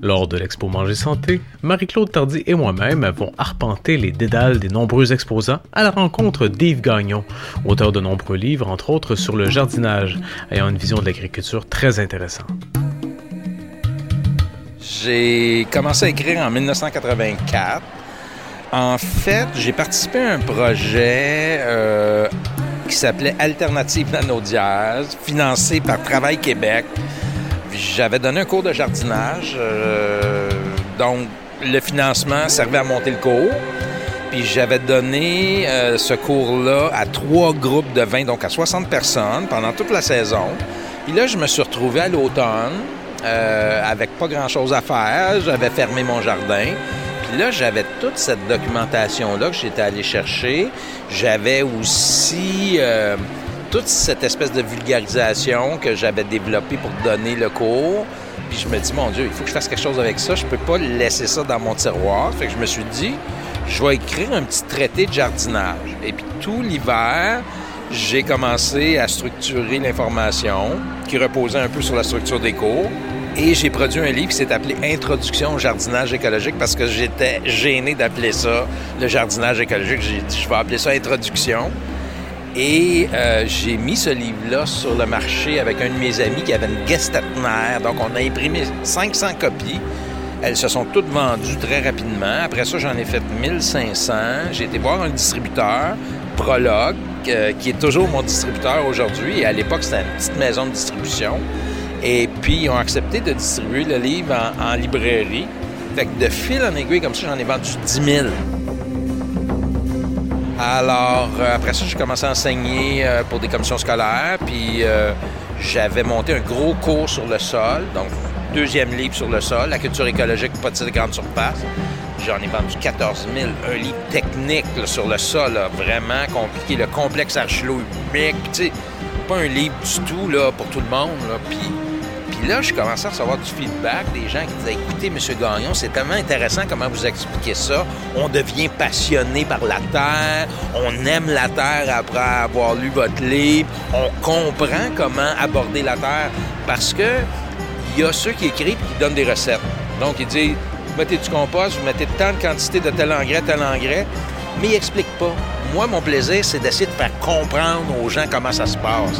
Lors de l'Expo Manger Santé, Marie-Claude Tardy et moi-même avons arpenté les dédales des nombreux exposants à la rencontre d'Yves Gagnon, auteur de nombreux livres, entre autres sur le jardinage, ayant une vision de l'agriculture très intéressante. J'ai commencé à écrire en 1984. En fait, j'ai participé à un projet qui s'appelait Alternative Nano-Diaz, financé par Travail Québec. J'avais donné un cours de jardinage, donc le financement servait à monter le cours. Puis j'avais donné ce cours-là à 3 groupes de 20, donc à 60 personnes pendant toute la saison. Puis là, je me suis retrouvé à l'automne avec pas grand-chose à faire. J'avais fermé mon jardin. Puis là, j'avais toute cette documentation-là que j'étais allé chercher. J'avais aussi toute cette espèce de vulgarisation que j'avais développée pour donner le cours. Puis je me dis, mon Dieu, il faut que je fasse quelque chose avec ça. Je peux pas laisser ça dans mon tiroir. Fait que je me suis dit, je vais écrire un petit traité de jardinage. Et puis tout l'hiver, j'ai commencé à structurer l'information qui reposait un peu sur la structure des cours. Et j'ai produit un livre qui s'est appelé « Introduction au jardinage écologique » parce que j'étais gêné d'appeler ça le jardinage écologique. J'ai dit, je vais appeler ça « Introduction ». Et j'ai mis ce livre-là sur le marché avec un de mes amis qui avait une Gestetner. Donc, on a imprimé 500 copies. Elles se sont toutes vendues très rapidement. Après ça, j'en ai fait 1500. J'ai été voir un distributeur, Prologue, qui est toujours mon distributeur aujourd'hui. Et à l'époque, c'était une petite maison de distribution. Et puis, ils ont accepté de distribuer le livre en librairie. Fait que de fil en aiguille, comme ça, j'en ai vendu 10 000. Alors, après ça, j'ai commencé à enseigner pour des commissions scolaires. Puis, j'avais monté un gros cours sur le sol. Donc, 2e livre sur le sol, la culture écologique, pas de grande surface. J'en ai vendu 14 000. Un livre technique là, sur le sol, là, vraiment compliqué. Le complexe archilo-humique. Tu sais, pas un livre du tout là, pour tout le monde. Là. Puis là, je commençais à recevoir du feedback des gens qui disaient « Écoutez, M. Gagnon, c'est tellement intéressant comment vous expliquez ça. On devient passionné par la terre. On aime la terre après avoir lu votre livre. On comprend comment aborder la terre. » Parce que il y a ceux qui écrivent et qui donnent des recettes. Donc, ils disent « Vous mettez du compost, vous mettez tant de quantité de tel engrais. » Mais ils n'expliquent pas. Moi, mon plaisir, c'est d'essayer de faire comprendre aux gens comment ça se passe.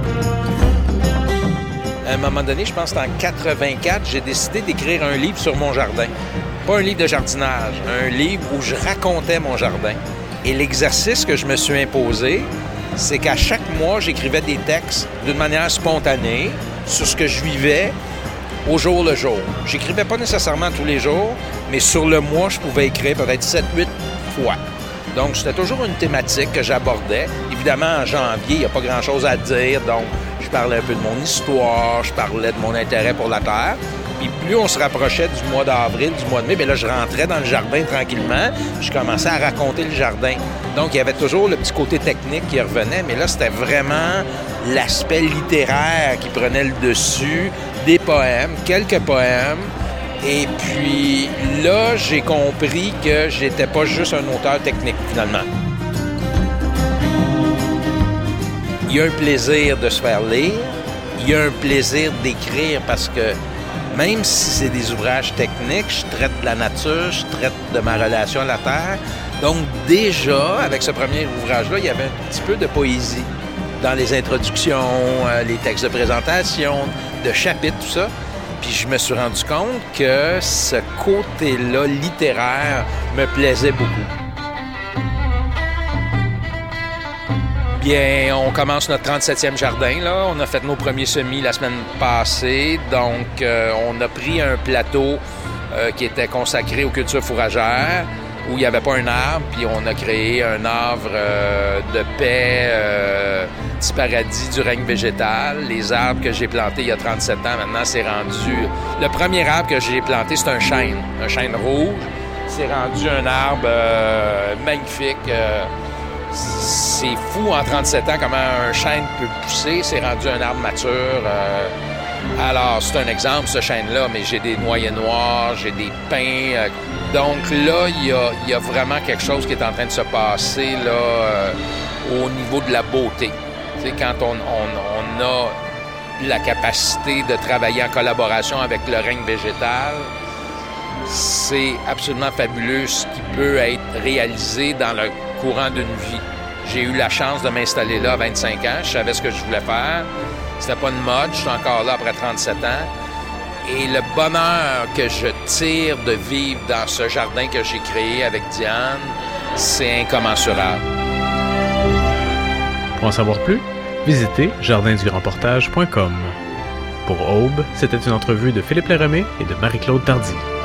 À un moment donné, je pense que c'était en 84, j'ai décidé d'écrire un livre sur mon jardin. Pas un livre de jardinage, un livre où je racontais mon jardin. Et l'exercice que je me suis imposé, c'est qu'à chaque mois, j'écrivais des textes d'une manière spontanée sur ce que je vivais au jour le jour. J'écrivais pas nécessairement tous les jours, mais sur le mois, je pouvais écrire peut-être 7-8 fois. Donc, c'était toujours une thématique que j'abordais. Évidemment, en janvier, il n'y a pas grand-chose à dire, donc je parlais un peu de mon histoire, je parlais de mon intérêt pour la terre. Puis plus on se rapprochait du mois d'avril, du mois de mai, bien là, je rentrais dans le jardin tranquillement, je commençais à raconter le jardin. Donc, il y avait toujours le petit côté technique qui revenait, mais là, c'était vraiment l'aspect littéraire qui prenait le dessus, des poèmes, quelques poèmes. Et puis là, j'ai compris que j'étais pas juste un auteur technique, finalement. Il y a un plaisir de se faire lire, il y a un plaisir d'écrire parce que même si c'est des ouvrages techniques, je traite de la nature, je traite de ma relation à la terre. Donc déjà, avec ce premier ouvrage-là, il y avait un petit peu de poésie dans les introductions, les textes de présentation, de chapitres, tout ça. Puis je me suis rendu compte que ce côté-là littéraire me plaisait beaucoup. Bien, on commence notre 37e jardin, là. On a fait nos premiers semis la semaine passée. Donc, on a pris un plateau qui était consacré aux cultures fourragères, où il n'y avait pas un arbre, puis on a créé un arbre de paix, petit paradis du règne végétal. Les arbres que j'ai plantés il y a 37 ans, maintenant, c'est rendu... Le premier arbre que j'ai planté, c'est un chêne rouge. C'est rendu un arbre magnifique. C'est fou en 37 ans comment un chêne peut pousser. C'est rendu un arbre mature. Alors, c'est un exemple, ce chêne-là, mais j'ai des noyers noirs, j'ai des pins. Donc là, il y a vraiment quelque chose qui est en train de se passer là, au niveau de la beauté. Tu sais, quand on a la capacité de travailler en collaboration avec le règne végétal, c'est absolument fabuleux ce qui peut être réalisé dans le courant d'une vie. J'ai eu la chance de m'installer là à 25 ans. Je savais ce que je voulais faire. C'était pas une mode. Je suis encore là après 37 ans. Et le bonheur que je tire de vivre dans ce jardin que j'ai créé avec Diane, c'est incommensurable. Pour en savoir plus, visitez jardinduremportage.com. Pour Aube, c'était une entrevue de Philippe Léremé et de Marie-Claude Tardy.